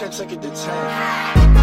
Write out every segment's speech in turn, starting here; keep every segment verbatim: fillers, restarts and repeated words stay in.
ten, take it to ten.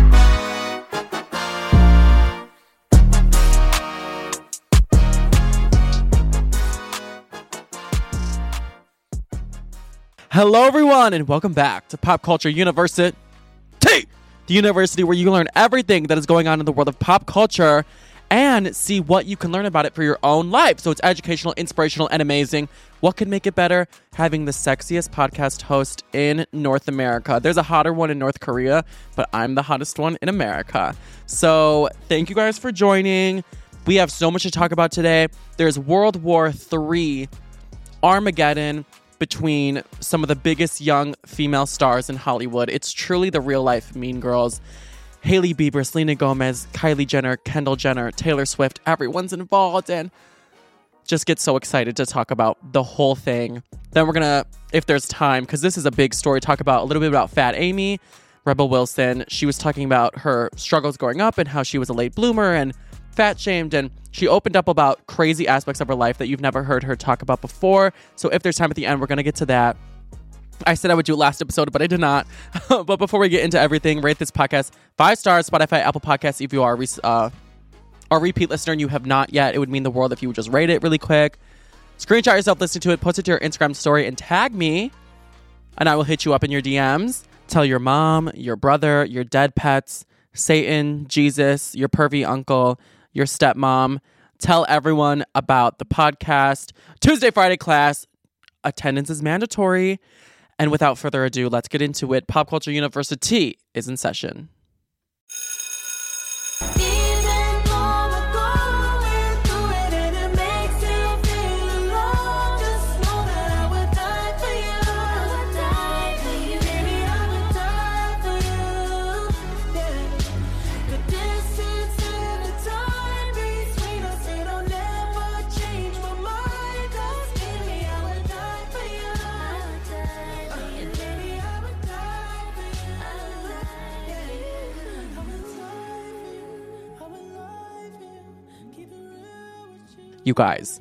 Hello, everyone, and welcome back to Pop Culture University, the university where you learn everything that is going on in the world of pop culture and see what you can learn about it for your own life. So it's educational, inspirational, and amazing. What could make it better? Having the sexiest podcast host in North America. There's a hotter one in North Korea, but I'm the hottest one in America. So thank you guys for joining. We have so much to talk about today. There's World War Three, Armageddon, between some of the biggest young female stars in Hollywood. It's truly the real life Mean Girls. Hailey Bieber, Selena Gomez, Kylie Jenner, Kendall Jenner, Taylor Swift, everyone's involved, and just get so excited to talk about the whole thing. Then we're gonna, if there's time, because this is a big story, talk about a little bit about Fat Amy, Rebel Wilson. She was talking about her struggles growing up and how she was a late bloomer and fat shamed, and she opened up about crazy aspects of her life that you've never heard her talk about before. So if there's time at the end, we're going to get to that. I said I would do it last episode, but I did not. But before we get into everything, rate this podcast five stars, Spotify, Apple Podcasts. If you are uh, a repeat listener and you have not yet, it would mean the world if you would just rate it really quick. Screenshot yourself listening to it, post it to your Instagram story, and tag me, and I will hit you up in your D Ms. Tell your mom, your brother, your dead pets, Satan, Jesus, your pervy uncle, your stepmom. Tell everyone about the podcast. Tuesday, Friday class. Attendance is mandatory. And without further ado, let's get into it. Pop Culture University is in session. You guys,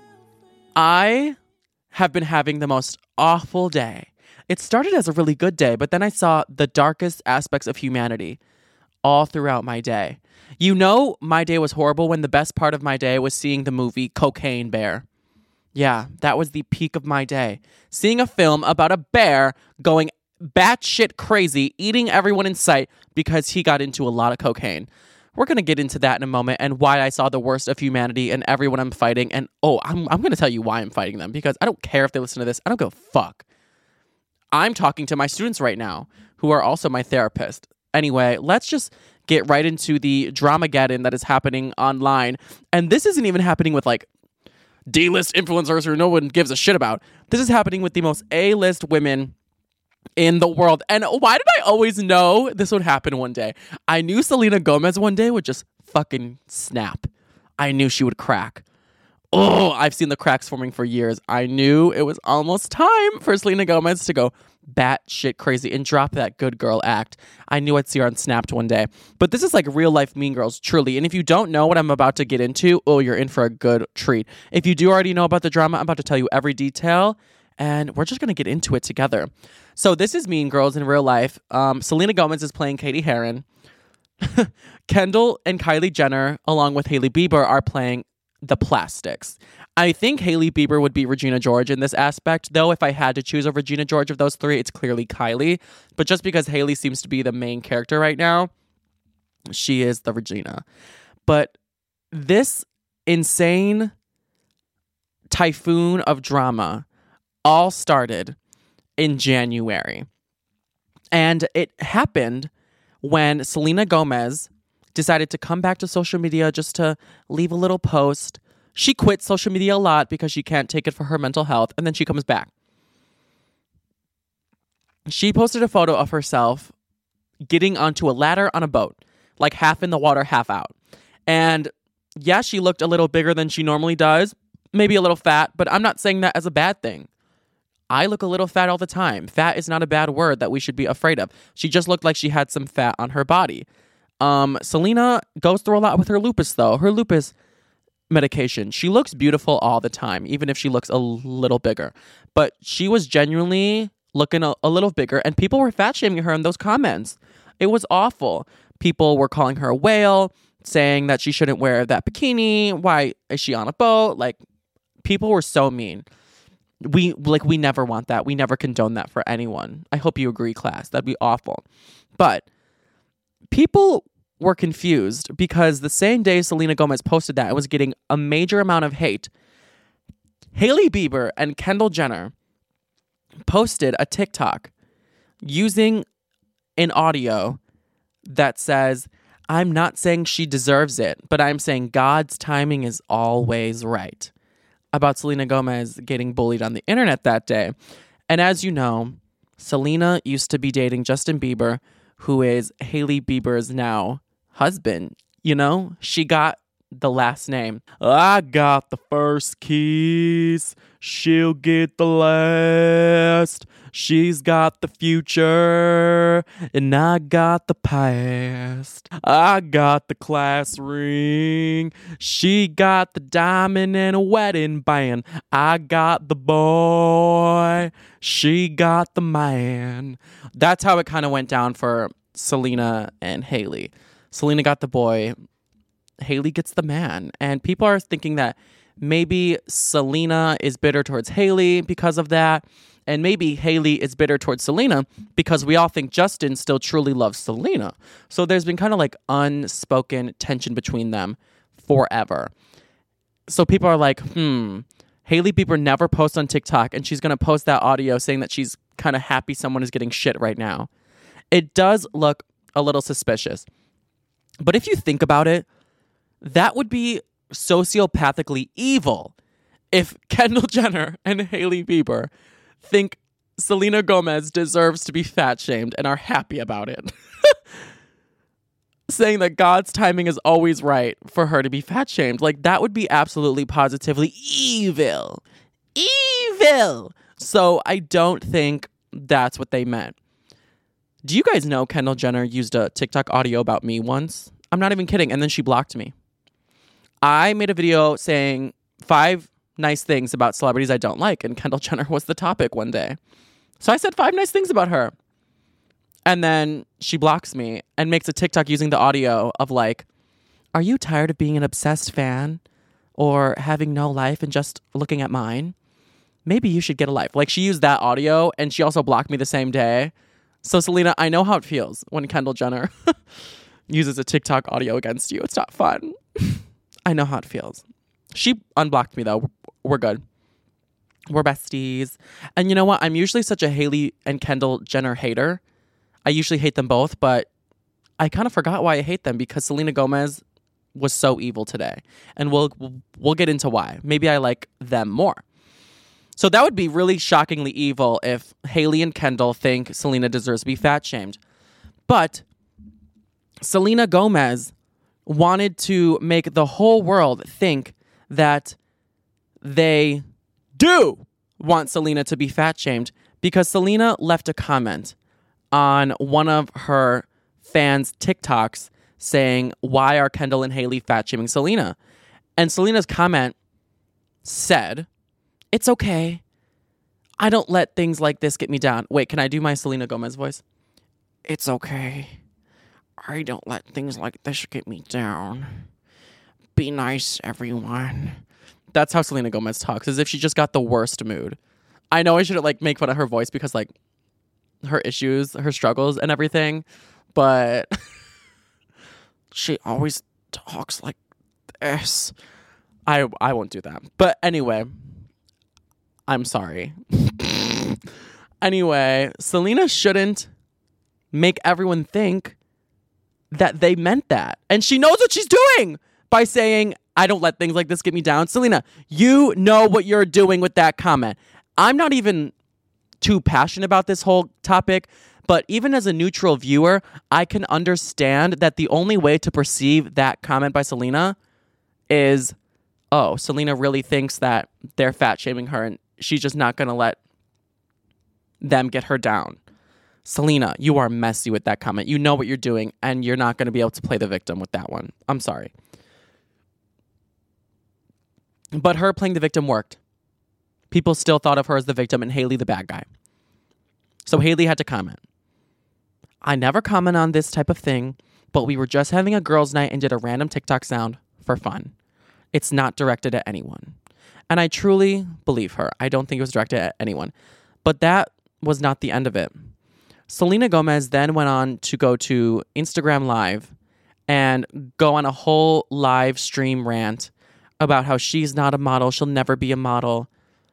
I have been having the most awful day. It started as a really good day, but then I saw the darkest aspects of humanity all throughout my day. You know, my day was horrible when the best part of my day was seeing the movie Cocaine Bear. Yeah, that was the peak of my day. Seeing a film about a bear going batshit crazy, eating everyone in sight because he got into a lot of cocaine. We're going to get into that in a moment and why I saw the worst of humanity and everyone I'm fighting. And oh, I'm I'm going to tell you why I'm fighting them, because I don't care if they listen to this. I don't give a fuck. I'm talking to my students right now who are also my therapist. Anyway, let's just get right into the Dramageddon that is happening online. And this isn't even happening with like D-list influencers who no one gives a shit about. This is happening with the most A-list women in the world. And why did I always know this would happen one day? I knew Selena Gomez one day would just fucking snap. I knew she would crack. Oh, I've seen the cracks forming for years. I knew it was almost time for Selena Gomez to go batshit crazy and drop that good girl act. I knew I'd see her on Snapped one day. But this is like real life Mean Girls, truly. And if you don't know what I'm about to get into, oh, you're in for a good treat. If you do already know about the drama, I'm about to tell you every detail, and we're just going to get into it together. So this is Mean Girls in real life. Um, Selena Gomez is playing Katie Heron. Kendall and Kylie Jenner, along with Hailey Bieber, are playing the Plastics. I think Hailey Bieber would be Regina George in this aspect, though if I had to choose a Regina George of those three, it's clearly Kylie. But just because Hailey seems to be the main character right now, she is the Regina. But this insane typhoon of drama all started in January. And it happened when Selena Gomez decided to come back to social media just to leave a little post. She quit social media a lot because she can't take it for her mental health, and then she comes back. She posted a photo of herself getting onto a ladder on a boat, like half in the water, half out. And yeah, she looked a little bigger than she normally does, maybe a little fat, but I'm not saying that as a bad thing. I look a little fat all the time. Fat is not a bad word that we should be afraid of. She just looked like she had some fat on her body. Um, Selena goes through a lot with her lupus, though. Her lupus medication. She looks beautiful all the time, even if she looks a little bigger. But she was genuinely looking a, a little bigger, and people were fat shaming her in those comments. It was awful. People were calling her a whale, saying that she shouldn't wear that bikini. Why is she on a boat? Like, people were so mean. We like we never want that. We never condone that for anyone. I hope you agree, class. That'd be awful. But people were confused because the same day Selena Gomez posted that, it was getting a major amount of hate. Hailey Bieber and Kendall Jenner posted a TikTok using an audio that says, "I'm not saying she deserves it, but I'm saying God's timing is always right," about Selena Gomez getting bullied on the internet that day. And as you know, Selena used to be dating Justin Bieber, who is Hailey Bieber's now husband. You know, she got the last name. I got the first kiss, she'll get the last. She's got the future, and I got the past. I got the class ring, she got the diamond and a wedding band. I got the boy, she got the man. That's how it kind of went down for Selena and Hailey. Selena got the boy, Hailey gets the man. And people are thinking that maybe Selena is bitter towards Hailey because of that. And maybe Hailey is bitter towards Selena because we all think Justin still truly loves Selena. So there's been kind of like unspoken tension between them forever. So people are like, hmm, Hailey Bieber never posts on TikTok, and she's going to post that audio saying that she's kind of happy someone is getting shit right now. It does look a little suspicious. But if you think about it, that would be sociopathically evil if Kendall Jenner and Hailey Bieber think Selena Gomez deserves to be fat shamed and are happy about it. Saying that God's timing is always right for her to be fat shamed. Like, that would be absolutely positively evil. Evil. So I don't think that's what they meant. Do you guys know Kendall Jenner used a TikTok audio about me once? I'm not even kidding. And then she blocked me. I made a video saying five nice things about celebrities I don't like, and Kendall Jenner was the topic one day. So I said five nice things about her. And then she blocks me and makes a TikTok using the audio of like, "Are you tired of being an obsessed fan or having no life and just looking at mine? Maybe you should get a life." Like, she used that audio, and she also blocked me the same day. So Selena, I know how it feels when Kendall Jenner uses a TikTok audio against you. It's not fun. I know how it feels. She unblocked me though. We're good. We're besties. And you know what? I'm usually such a Hailey and Kendall Jenner hater. I usually hate them both, but I kind of forgot why I hate them because Selena Gomez was so evil today. And we'll we'll get into why. Maybe I like them more. So that would be really shockingly evil if Hailey and Kendall think Selena deserves to be fat shamed. But Selena Gomez wanted to make the whole world think that they do want Selena to be fat shamed because Selena left a comment on one of her fans' TikToks saying, "Why are Kendall and Hailey fat shaming Selena?" And Selena's comment said, "It's okay. I don't let things like this get me down." Wait, can I do my Selena Gomez voice? "It's okay. I don't let things like this get me down. Be nice, everyone." That's how Selena Gomez talks, as if she just got the worst mood. I know I shouldn't like make fun of her voice because like her issues, her struggles and everything, but she always talks like this. I I won't do that. But anyway, I'm sorry. Anyway, Selena shouldn't make everyone think that they meant that. And she knows what she's doing by saying, "I don't let things like this get me down." Selena, you know what you're doing with that comment. I'm not even too passionate about this whole topic, but even as a neutral viewer, I can understand that the only way to perceive that comment by Selena is, oh, Selena really thinks that they're fat shaming her and she's just not going to let them get her down. Selena, you are messy with that comment. You know what you're doing, and you're not going to be able to play the victim with that one. I'm sorry. But her playing the victim worked. People still thought of her as the victim and Hailey the bad guy. So Hailey had to comment. I never comment on this type of thing, but we were just having a girls' night and did a random TikTok sound for fun. It's not directed at anyone. And I truly believe her. I don't think it was directed at anyone. But that was not the end of it. Selena Gomez then went on to go to Instagram Live and go on a whole live stream rant about how she's not a model, she'll never be a model.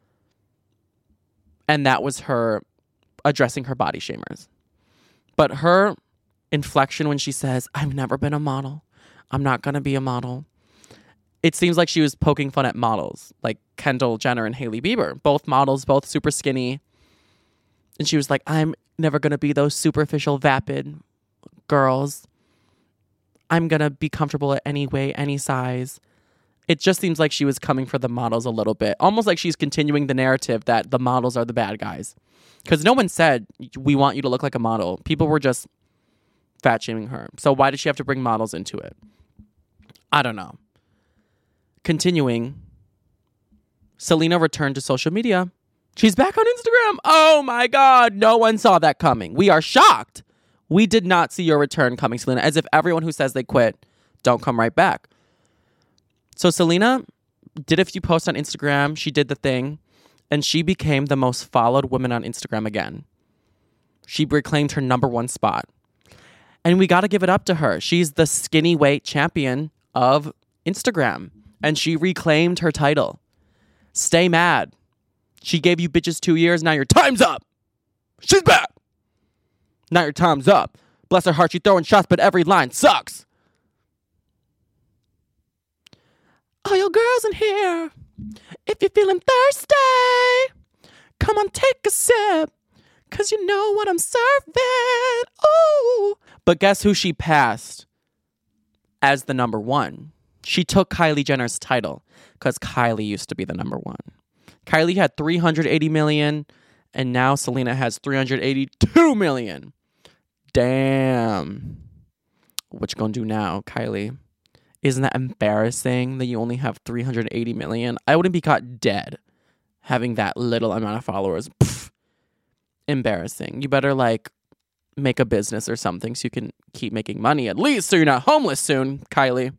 And that was her addressing her body shamers. But her inflection when she says, I've never been a model, I'm not going to be a model, it seems like she was poking fun at models, like Kendall Jenner and Hailey Bieber. Both models, both super skinny. And she was like, I'm never going to be those superficial, vapid girls. I'm going to be comfortable at any weight, any size. It just seems like she was coming for the models a little bit. Almost like she's continuing the narrative that the models are the bad guys. Because no one said, we want you to look like a model. People were just fat shaming her. So why did she have to bring models into it? I don't know. Continuing, Selena returned to social media. She's back on Instagram. Oh my God. No one saw that coming. We are shocked. We did not see your return coming, Selena. As if everyone who says they quit don't come right back. So Selena did a few posts on Instagram. She did the thing. And she became the most followed woman on Instagram again. She reclaimed her number one spot. And we got to give it up to her. She's the skinny weight champion of Instagram. And she reclaimed her title. Stay mad. She gave you bitches two years. Now your time's up. She's back. Now your time's up. Bless her heart, she throwing shots, but every line sucks. All your girls in here, if you're feeling thirsty, come on, take a sip, because you know what I'm serving. Ooh. But guess who she passed as the number one? She took Kylie Jenner's title because Kylie used to be the number one. Kylie had three hundred eighty million and now Selena has three hundred eighty-two million. Damn. What you gonna do now, Kylie? Isn't that embarrassing that you only have three hundred eighty million? I wouldn't be caught dead having that little amount of followers. Pfft. Embarrassing. You better like make a business or something so you can keep making money at least so you're not homeless soon, Kylie.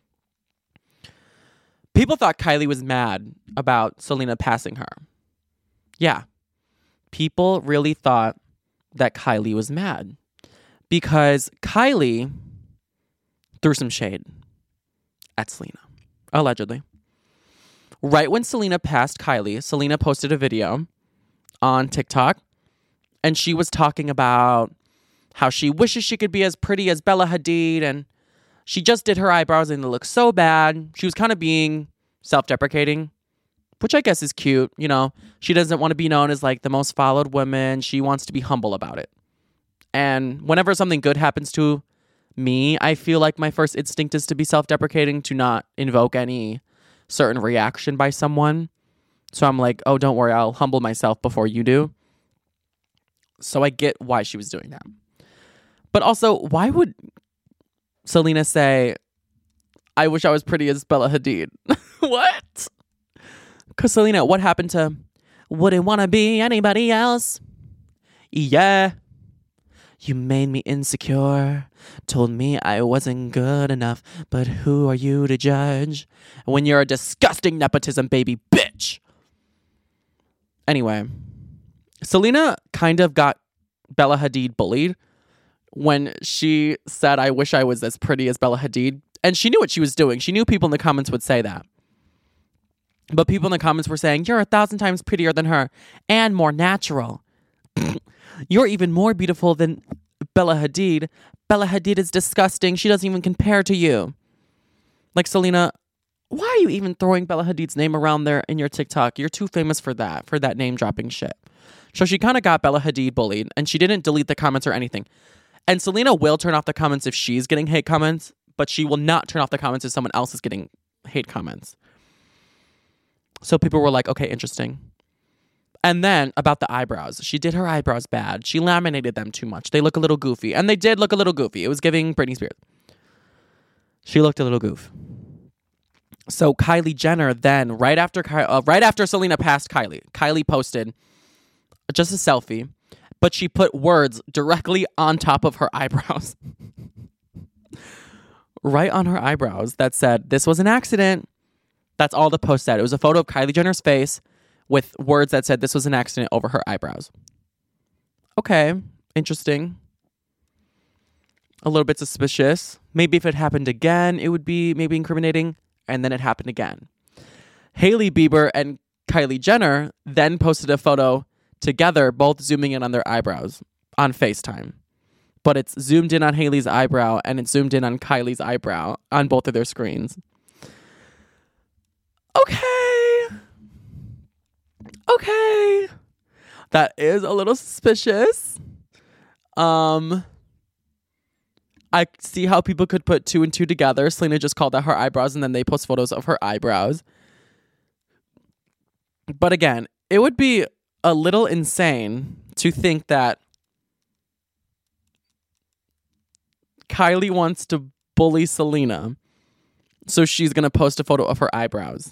People thought Kylie was mad about Selena passing her. Yeah. People really thought that Kylie was mad because Kylie threw some shade at Selena, allegedly. Right when Selena passed Kylie, Selena posted a video on TikTok and she was talking about how she wishes she could be as pretty as Bella Hadid and she just did her eyebrows and they look so bad. She was kind of being self-deprecating, which I guess is cute. You know, she doesn't want to be known as like the most followed woman. She wants to be humble about it. And whenever something good happens to me, I feel like my first instinct is to be self-deprecating, to not invoke any certain reaction by someone. So I'm like, oh, don't worry, I'll humble myself before you do. So I get why she was doing that. But also, why would Selena say, I wish I was pretty as Bella Hadid? What? Because Selena, what happened to wouldn't want to be anybody else? Yeah. You made me insecure, told me I wasn't good enough, but who are you to judge when you're a disgusting nepotism baby bitch? Anyway, Selena kind of got Bella Hadid bullied when she said, I wish I was as pretty as Bella Hadid. And she knew what she was doing. She knew people in the comments would say that. But people in the comments were saying, you're a thousand times prettier than her and more natural. You're even more beautiful than Bella Hadid. Bella Hadid is disgusting. She doesn't even compare to you. Like, Selena, why are you even throwing Bella Hadid's name around there in your TikTok? You're too famous for that, for that name-dropping shit. So she kind of got Bella Hadid bullied, and she didn't delete the comments or anything. And Selena will turn off the comments if she's getting hate comments, but she will not turn off the comments if someone else is getting hate comments. So people were like, okay, interesting. And then about the eyebrows. She did her eyebrows bad. She laminated them too much. They look a little goofy. And they did look a little goofy. It was giving Britney Spears. She looked a little goof. So Kylie Jenner then, right after uh, right after Selena passed Kylie, Kylie posted just a selfie. but she put words directly on top of her eyebrows. Right on her eyebrows that said, "This was an accident." That's all the post said. It was a photo of Kylie Jenner's face with words that said, "This was an accident," over her eyebrows. Okay, interesting. A little bit suspicious. Maybe if it happened again, it would be maybe incriminating. And then it happened again. Hailey Bieber and Kylie Jenner then posted a photo together, both zooming in on their eyebrows on FaceTime. But it's zoomed in on Hailey's eyebrow and it's zoomed in on Kylie's eyebrow on both of their screens. Okay. Okay. That is a little suspicious. Um, I see how people could put two and two together. Selena just called out her eyebrows and then they post photos of her eyebrows. But again, it would be a little insane to think that Kylie wants to bully Selena, so she's going to post a photo of her eyebrows.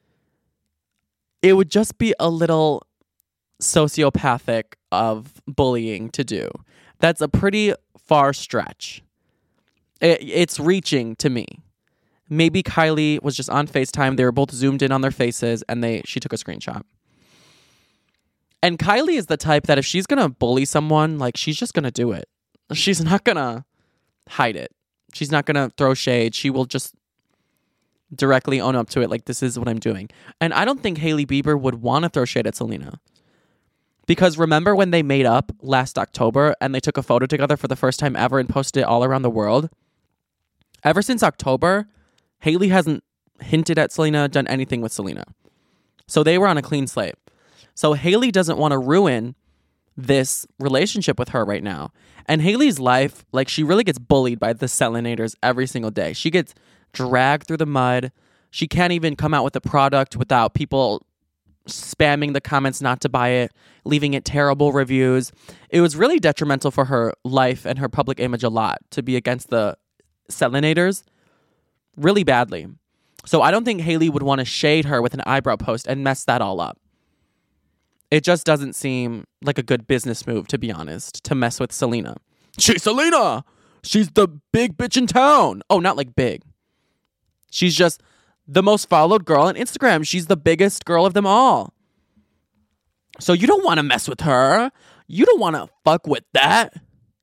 It would just be a little sociopathic of bullying to do. That's a pretty far stretch. It, it's reaching to me. Maybe Kylie was just on FaceTime. They were both zoomed in on their faces and they she took a screenshot. And Kylie is the type that if she's going to bully someone, like she's just going to do it. She's not going to hide it. She's not going to throw shade. She will just directly own up to it like, this is what I'm doing. And I don't think Hailey Bieber would want to throw shade at Selena. Because remember when they made up last October and they took a photo together for the first time ever and posted it all around the world? Ever since October, Hailey hasn't hinted at Selena, done anything with Selena. So they were on a clean slate. So Hailey doesn't want to ruin this relationship with her right now. And Hailey's life, like, she really gets bullied by the Selenators every single day. She gets dragged through the mud. She can't even come out with a product without people spamming the comments not to buy it, leaving it terrible reviews. It was really detrimental for her life and her public image a lot to be against the Selenators really badly. So I don't think Hailey would want to shade her with an eyebrow post and mess that all up. It just doesn't seem like a good business move, to be honest, to mess with Selena. She's Selena! She's the big bitch in town! Oh, not like big. She's just the most followed girl on Instagram. She's the biggest girl of them all. So you don't want to mess with her. You don't want to fuck with that.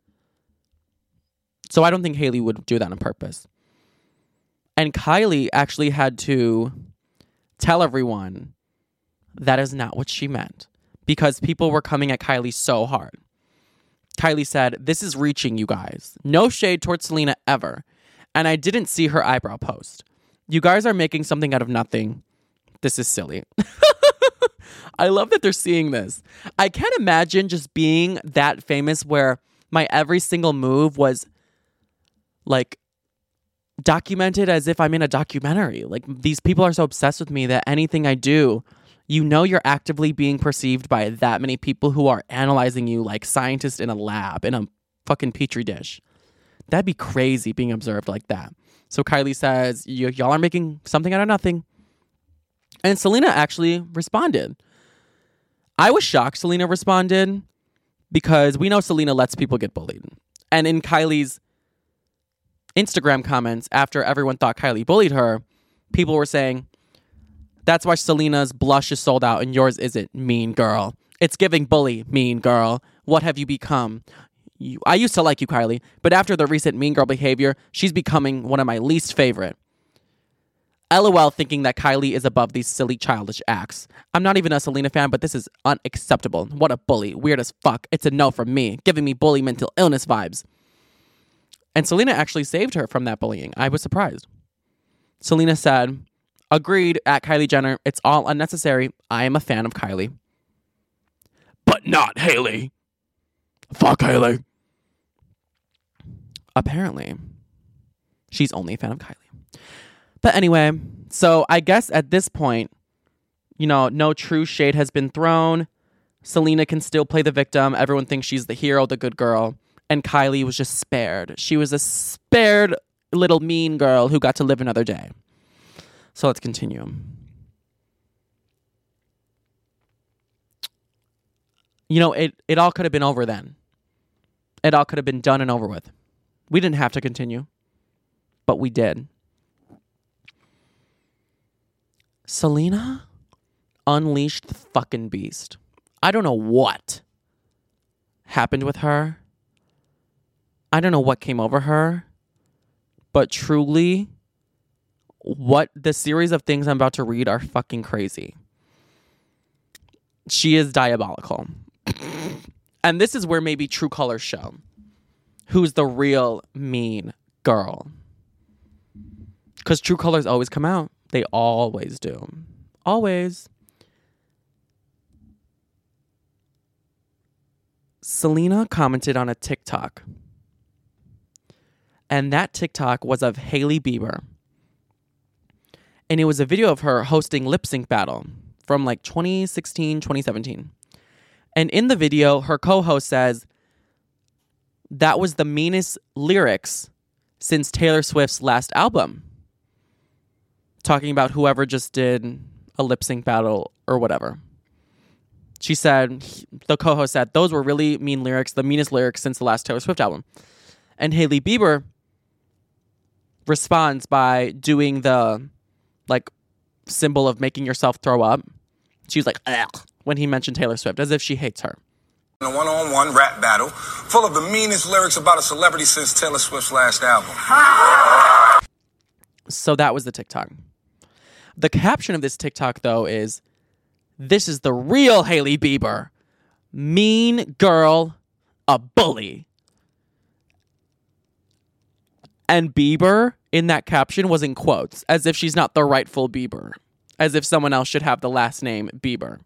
So I don't think Hailey would do that on purpose. And Kylie actually had to tell everyone that is not what she meant. Because people were coming at Kylie so hard. Kylie said, "This is reaching, you guys. No shade towards Selena ever. And I didn't see her eyebrow post. You guys are making something out of nothing. This is silly." I love that they're seeing this. I can't imagine just being that famous where my every single move was like documented as if I'm in a documentary. Like, these people are so obsessed with me that anything I do, you know, you're actively being perceived by that many people who are analyzing you like scientists in a lab, in a fucking petri dish. That'd be crazy being observed like that. So Kylie says, y- y'all are making something out of nothing. And Selena actually responded. I was shocked Selena responded because we know Selena lets people get bullied. And in Kylie's Instagram comments, after everyone thought Kylie bullied her, people were saying, "That's why Selena's blush is sold out and yours isn't, mean girl. It's giving bully, mean girl. What have you become? You, I used to like you, Kylie, but after the recent mean girl behavior, she's becoming one of my least favorite." LOL, thinking that Kylie is above these silly childish acts. I'm not even a Selena fan, but this is unacceptable. What a bully. Weird as fuck. It's a no from me. Giving me bully mental illness vibes. And Selena actually saved her from that bullying. I was surprised. Selena said, "Agreed, at Kylie Jenner. It's all unnecessary. I am a fan of Kylie." But not Hailey. Fuck Hailey. Apparently, she's only a fan of Kylie. But anyway, so I guess at this point, you know, no true shade has been thrown. Selena can still play the victim. Everyone thinks she's the hero, the good girl. And Kylie was just spared. She was a spared little mean girl who got to live another day. So let's continue. you know, it, it all could have been over then. It all could have been done and over with. We didn't have to continue, but we did. Selena unleashed the fucking beast. I don't know what happened with her. I don't know what came over her, but truly, what the series of things I'm about to read are fucking crazy. She is diabolical. And this is where maybe true colors show. Who's the real mean girl? Because true colors always come out. They always do. Always. Selena commented on a TikTok. And that TikTok was of Hailey Bieber. And it was a video of her hosting Lip Sync Battle from like twenty sixteen, twenty seventeen. And in the video, her co-host says, that was the meanest lyrics since Taylor Swift's last album. Talking about whoever just did a lip sync battle or whatever. She said, the co-host said, those were really mean lyrics, the meanest lyrics since the last Taylor Swift album. And Hailey Bieber responds by doing the like symbol of making yourself throw up. She was like, ugh, when he mentioned Taylor Swift, as if she hates her. A one-on-one rap battle full of the meanest lyrics about a celebrity since Taylor Swift's last album. So that was the TikTok. The caption of this TikTok, though, is, this is the real Hailey Bieber. Mean girl, a bully. And Bieber, in that caption, was in quotes, as if she's not the rightful Bieber. As if someone else should have the last name Bieber.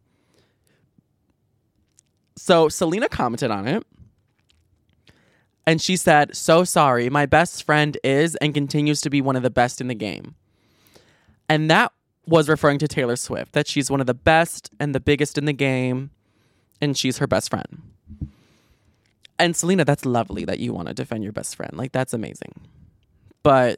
So Selena commented on it. And she said, so sorry, my best friend is and continues to be one of the best in the game. And that was referring to Taylor Swift, that she's one of the best and the biggest in the game, and she's her best friend. And Selena, that's lovely that you want to defend your best friend. Like, that's amazing. But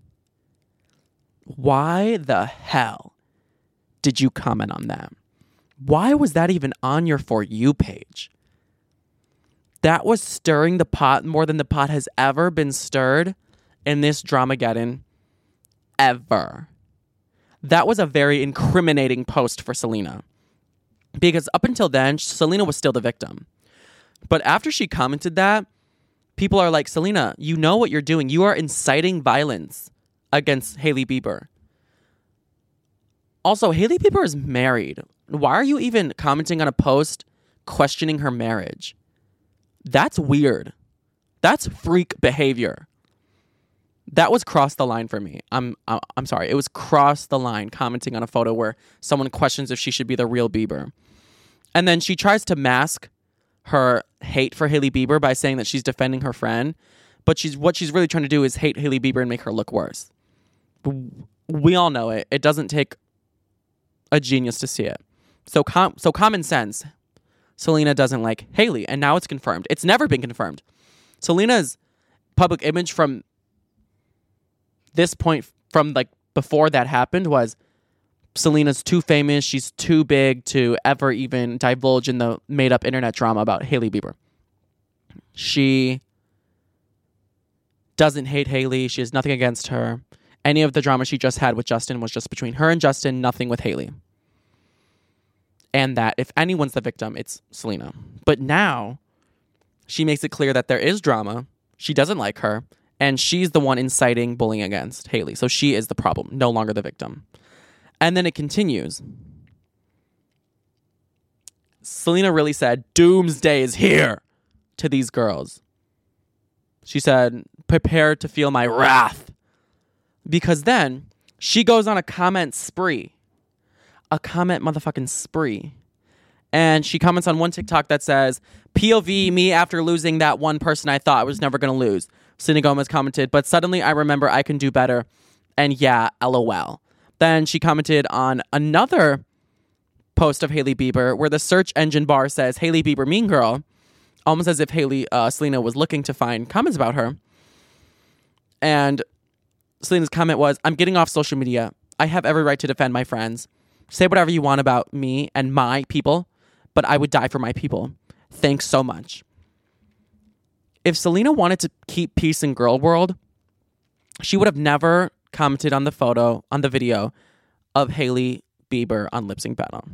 why the hell did you comment on that? Why was that even on your For You page? That was stirring the pot more than the pot has ever been stirred in this Dramageddon ever. That was a very incriminating post for Selena. Because up until then, Selena was still the victim. But after she commented that, people are like, Selena, you know what you're doing. You are inciting violence against Hailey Bieber. Also, Hailey Bieber is married. Why are you even commenting on a post questioning her marriage? That's weird. That's freak behavior. That was cross the line for me. I'm I'm sorry. It was cross the line commenting on a photo where someone questions if she should be the real Bieber. And then she tries to mask her hate for Hailey Bieber by saying that she's defending her friend. But she's what she's really trying to do is hate Hailey Bieber and make her look worse. We all know it. It doesn't take a genius to see it. So com- so common sense. Selena doesn't like Hailey, and now it's confirmed. It's never been confirmed. Selena's public image from this point, from like before that happened, was Selena's too famous. She's too big to ever even divulge in the made-up internet drama about Hailey Bieber. She doesn't hate Hailey. She has nothing against her. Any of the drama she just had with Justin was just between her and Justin, nothing with Hailey. And that if anyone's the victim, it's Selena. But now she makes it clear that there is drama. She doesn't like her. And she's the one inciting bullying against Hailey. So she is the problem, no longer the victim. And then it continues. Selena really said, doomsday is here to these girls. She said, prepare to feel my wrath. Because then she goes on a comment spree. A comment motherfucking spree. And she comments on one TikTok that says, P O V me after losing that one person I thought I was never going to lose. Selena Gomez commented, but suddenly I remember I can do better. And yeah, LOL. Then she commented on another post of Hailey Bieber where the search engine bar says Hailey Bieber mean girl. Almost as if Hailey, uh, Selena was looking to find comments about her. And Selena's comment was, I'm getting off social media. I have every right to defend my friends. Say whatever you want about me and my people, but I would die for my people. Thanks so much. If Selena wanted to keep peace in girl world, she would have never commented on the photo, on the video of Hailey Bieber on Lip Sync Battle.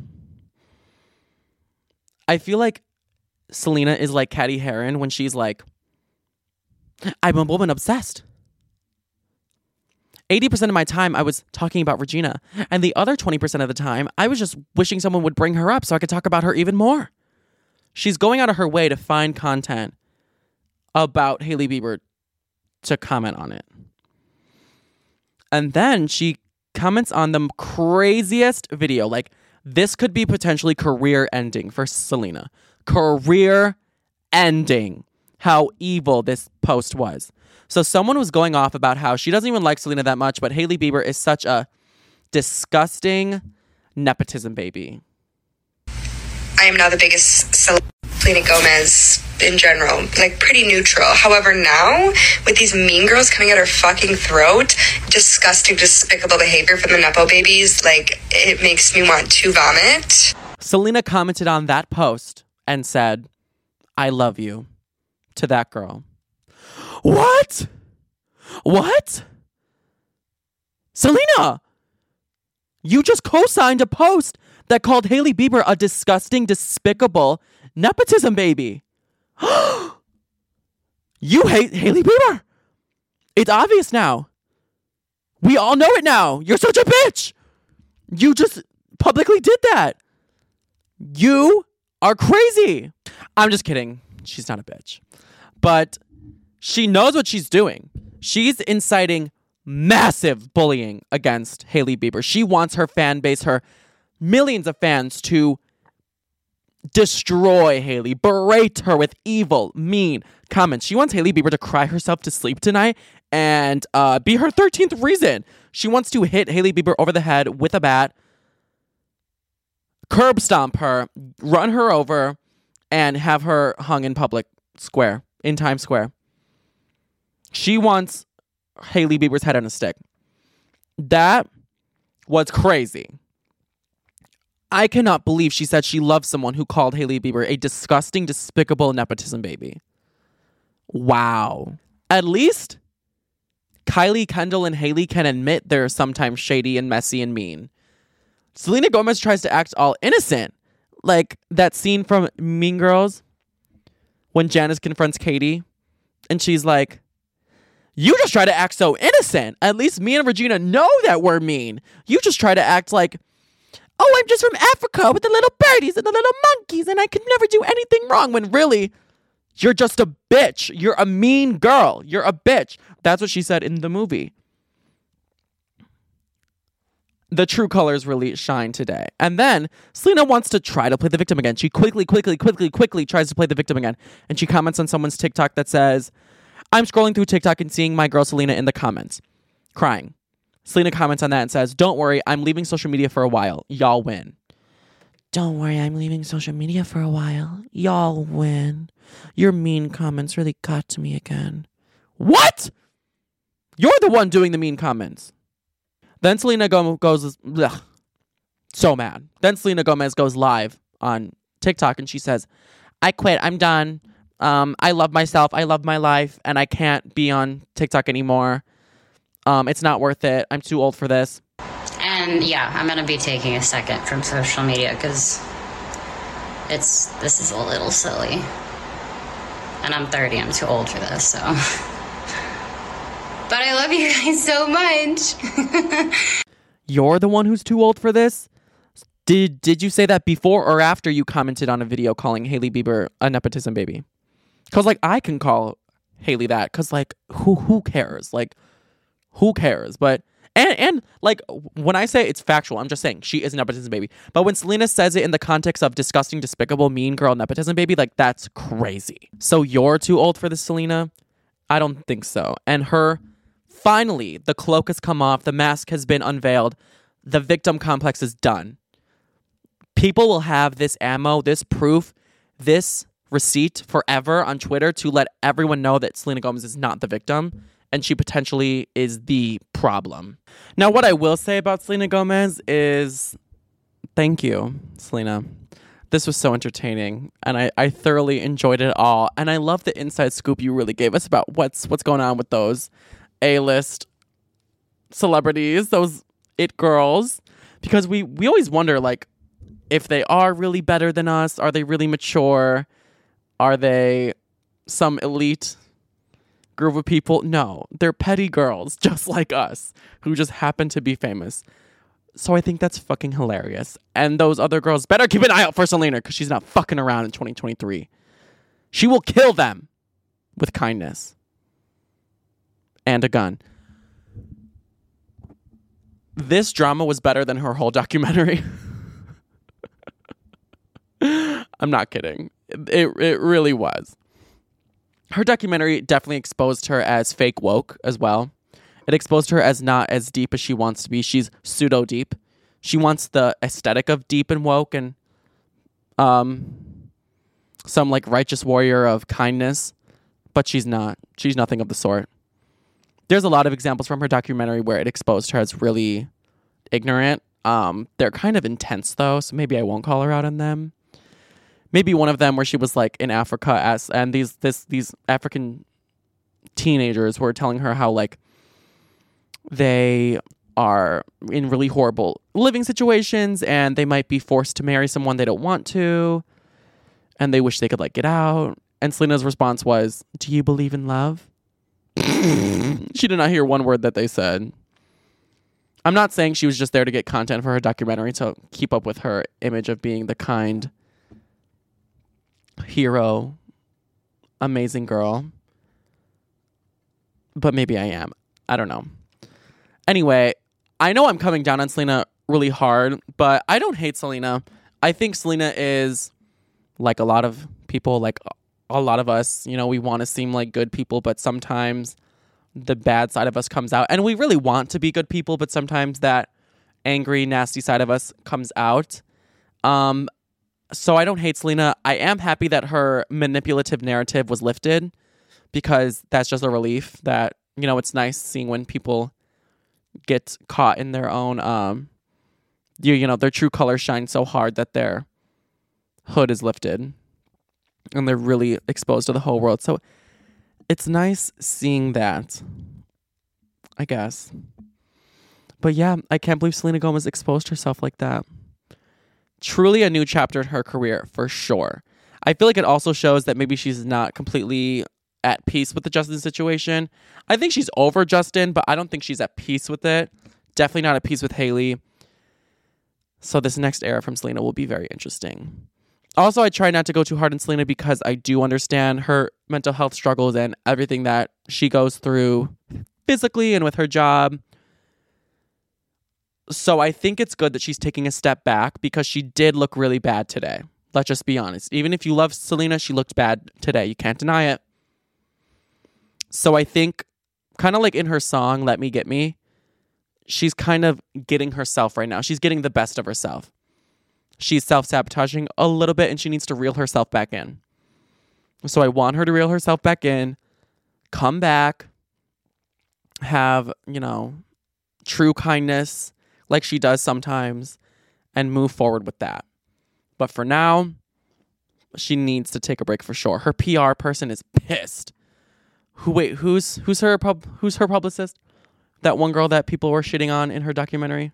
I feel like Selena is like Catty Heron when she's like, I'm a woman obsessed. eighty percent of my time I was talking about Regina, and the other twenty percent of the time I was just wishing someone would bring her up so I could talk about her even more. She's going out of her way to find content about Hailey Bieber to comment on it. And then she comments on the craziest video. Like, this could be potentially career ending for Selena. Career ending. How evil this post was. So someone was going off about how she doesn't even like Selena that much, but Hailey Bieber is such a disgusting nepotism baby. I am now the biggest Selena Gomez in general, like pretty neutral. However, now with these mean girls coming out her fucking throat, disgusting, despicable behavior from the nepo babies, like it makes me want to vomit. Selena commented on that post and said, I love you, to that girl. What? What? Selena, you just co-signed a post that called Hailey Bieber a disgusting, despicable nepotism baby. You hate Hailey Bieber. It's obvious now. We all know it now. You're such a bitch. You just publicly did that. You are crazy. I'm just kidding. She's not a bitch. But she knows what she's doing. She's inciting massive bullying against Hailey Bieber. She wants her fan base, her millions of fans, to destroy Hailey, berate her with evil, mean comments. She wants Hailey Bieber to cry herself to sleep tonight and uh, be her thirteenth reason. She wants to hit Hailey Bieber over the head with a bat, curb stomp her, run her over, and have her hung in public square, in Times Square. She wants Hailey Bieber's head on a stick. That was crazy. I cannot believe she said she loved someone who called Hailey Bieber a disgusting, despicable nepotism baby. Wow. At least Kylie, Kendall, and Hailey can admit they're sometimes shady and messy and mean. Selena Gomez tries to act all innocent. Like that scene from Mean Girls when Janice confronts Katie and she's like, you just try to act so innocent. At least me and Regina know that we're mean. You just try to act like, oh, I'm just from Africa with the little birdies and the little monkeys and I could never do anything wrong, when really, you're just a bitch. You're a mean girl. You're a bitch. That's what she said in the movie. The true colors really shine today. And then Selena wants to try to play the victim again. She quickly, quickly, quickly, quickly tries to play the victim again. And she comments on someone's TikTok that says, I'm scrolling through TikTok and seeing my girl Selena in the comments, crying. Selena comments on that and says, don't worry, I'm leaving social media for a while. Y'all win. Don't worry, I'm leaving social media for a while. Y'all win. Your mean comments really got to me again. What? You're the one doing the mean comments. Then Selena Gomez goes, ugh, so mad. Then Selena Gomez goes live on TikTok and she says, I quit. I'm done. Um, I love myself. I love my life. And I can't be on TikTok anymore. Um, it's not worth it. I'm too old for this. And yeah, I'm going to be taking a second from social media because it's, this is a little silly. And I'm thirty. I'm too old for this, so. But I love you guys so much. You're the one who's too old for this? Did did you say that before or after you commented on a video calling Hailey Bieber a nepotism baby? Because, like, I can call Hailey that. Because, like, who who cares? Like, who cares? But, and, and like, when I say it's factual, I'm just saying she is a nepotism baby. But when Selena says it in the context of disgusting, despicable, mean girl nepotism baby, like, that's crazy. So you're too old for this, Selena? I don't think so. And her... Finally, the cloak has come off. The mask has been unveiled. The victim complex is done. People will have this ammo, this proof, this receipt forever on Twitter to let everyone know that Selena Gomez is not the victim and she potentially is the problem. Now, what I will say about Selena Gomez is thank you, Selena. This was so entertaining, and I, I thoroughly enjoyed it all. And I love the inside scoop you really gave us about what's what's going on with those A-list celebrities, those it girls, because we, we always wonder, like, if they are really better than us. Are they really mature? Are they some elite group of people? No, they're petty girls just like us who just happen to be famous. So I think that's fucking hilarious. And those other girls better keep an eye out for Selena, because she's not fucking around in twenty twenty-three. She will kill them with kindness and a gun. This drama was better than her whole documentary. I'm not kidding. It it really was. Her documentary definitely exposed her as fake woke as well. It exposed her as not as deep as she wants to be. She's pseudo deep. She wants the aesthetic of deep and woke and um some like righteous warrior of kindness, but she's not. She's nothing of the sort. There's a lot of examples from her documentary where it exposed her as really ignorant. Um, they're kind of intense though, so maybe I won't call her out on them. Maybe one of them where she was like in Africa as and these this these African teenagers were telling her how like they are in really horrible living situations and they might be forced to marry someone they don't want to and they wish they could like get out. And Selena's response was, "Do you believe in love?" She did not hear one word that they said. I'm not saying she was just there to get content for her documentary to keep up with her image of being the kind hero, amazing girl. But maybe I am. I don't know. Anyway, I know I'm coming down on Selena really hard, but I don't hate Selena. I think Selena is like a lot of people, like a lot of us, you know, we want to seem like good people, but sometimes the bad side of us comes out. And we really want to be good people, but sometimes that angry, nasty side of us comes out. Um, so I don't hate Selena. I am happy that her manipulative narrative was lifted, because that's just a relief that, you know, it's nice seeing when people get caught in their own, um, you, you know, their true colors shine so hard that their hood is lifted and they're really exposed to the whole world. So it's nice seeing that, I guess. But yeah, I can't believe Selena Gomez exposed herself like that. Truly a new chapter in her career, for sure. I feel like it also shows that maybe she's not completely at peace with the Justin situation. I think she's over Justin, but I don't think she's at peace with it. Definitely not at peace with Hailey. So this next era from Selena will be very interesting. Also, I try not to go too hard on Selena because I do understand her mental health struggles and everything that she goes through physically and with her job. So I think it's good that she's taking a step back, because she did look really bad today. Let's just be honest. Even if you love Selena, she looked bad today. You can't deny it. So I think, kind of like in her song, Let Me Get Me, she's kind of getting herself right now. She's getting the best of herself. She's self-sabotaging a little bit, and she needs to reel herself back in. So I want her to reel herself back in, come back, have, you know, true kindness like she does sometimes, and move forward with that. But for now, she needs to take a break for sure. Her P R person is pissed. Who wait, who's who's her pub who's her publicist? That one girl that people were shitting on in her documentary?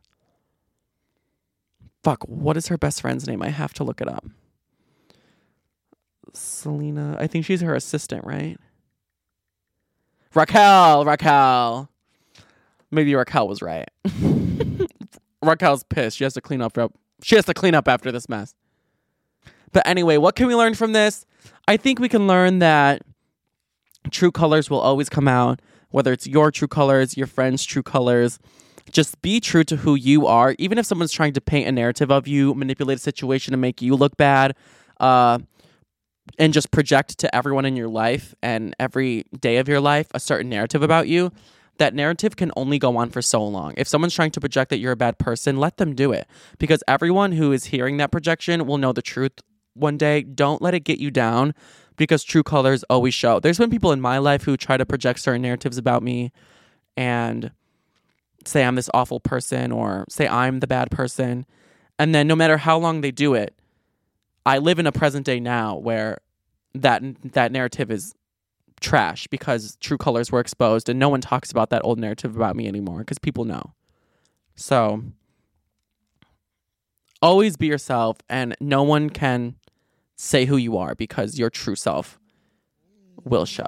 Fuck, what is her best friend's name? I have to look it up. Selena, I think she's her assistant, right? Raquel, Raquel. Maybe Raquel was right. Raquel's pissed. She has to clean up. She has to clean up after this mess. But anyway, what can we learn from this? I think we can learn that true colors will always come out, whether it's your true colors, your friend's true colors. Just be true to who you are. Even if someone's trying to paint a narrative of you, manipulate a situation to make you look bad, uh, and just project to everyone in your life and every day of your life a certain narrative about you, that narrative can only go on for so long. If someone's trying to project that you're a bad person, let them do it. Because everyone who is hearing that projection will know the truth one day. Don't let it get you down, because true colors always show. There's been people in my life who try to project certain narratives about me and say I'm this awful person or say I'm the bad person. And then no matter how long they do it, I live in a present day now where that that narrative is trash because true colors were exposed and no one talks about that old narrative about me anymore because people know. So always be yourself, and no one can say who you are because your true self will show.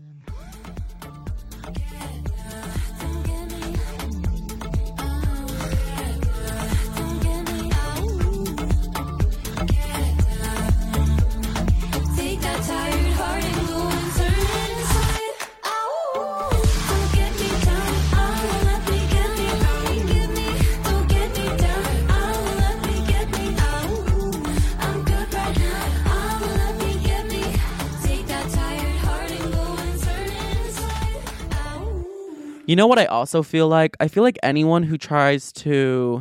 You know what I also feel like? I feel like anyone who tries to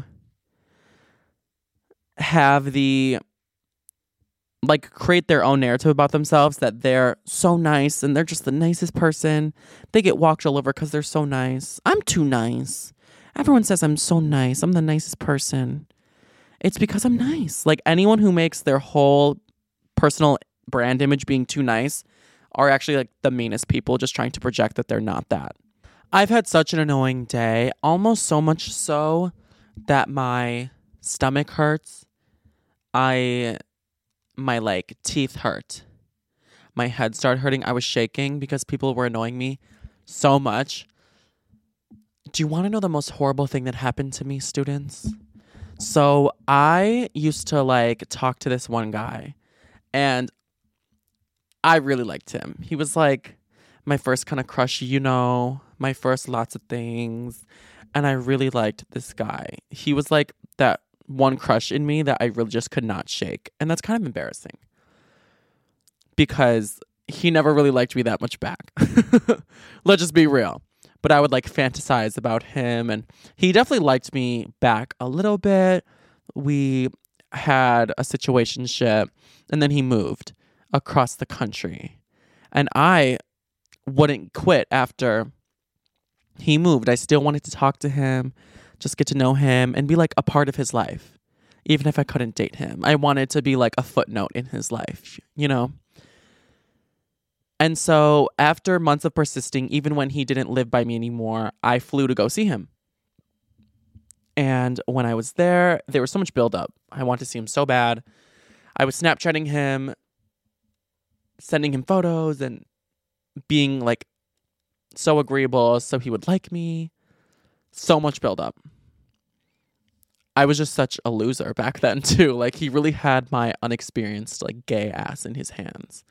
have the, like, create their own narrative about themselves that they're so nice and they're just the nicest person. They get walked all over because they're so nice. I'm too nice. Everyone says I'm so nice. I'm the nicest person. It's because I'm nice. Like, anyone who makes their whole personal brand image being too nice are actually, like, the meanest people just trying to project that they're not that. I've had such an annoying day, almost so much so that my stomach hurts. I, my like teeth hurt. My head started hurting. I was shaking because people were annoying me so much. Do you want to know the most horrible thing that happened to me, students? So I used to like talk to this one guy and I really liked him. He was like my first kind of crush, you know, my first lots of things. And I really liked this guy. He was like that one crush in me that I really just could not shake. And that's kind of embarrassing because he never really liked me that much back. Let's just be real. But I would like fantasize about him, and he definitely liked me back a little bit. We had a situationship, and then he moved across the country. And I wouldn't quit after he moved. I still wanted to talk to him, just get to know him, and be like a part of his life. Even if I couldn't date him, I wanted to be like a footnote in his life, you know? And so after months of persisting, even when he didn't live by me anymore, I flew to go see him. And when I was there, there was so much buildup. I wanted to see him so bad. I was Snapchatting him, sending him photos, and being like so agreeable so he would like me. So much buildup. I was just such a loser back then too. Like, he really had my unexperienced like gay ass in his hands.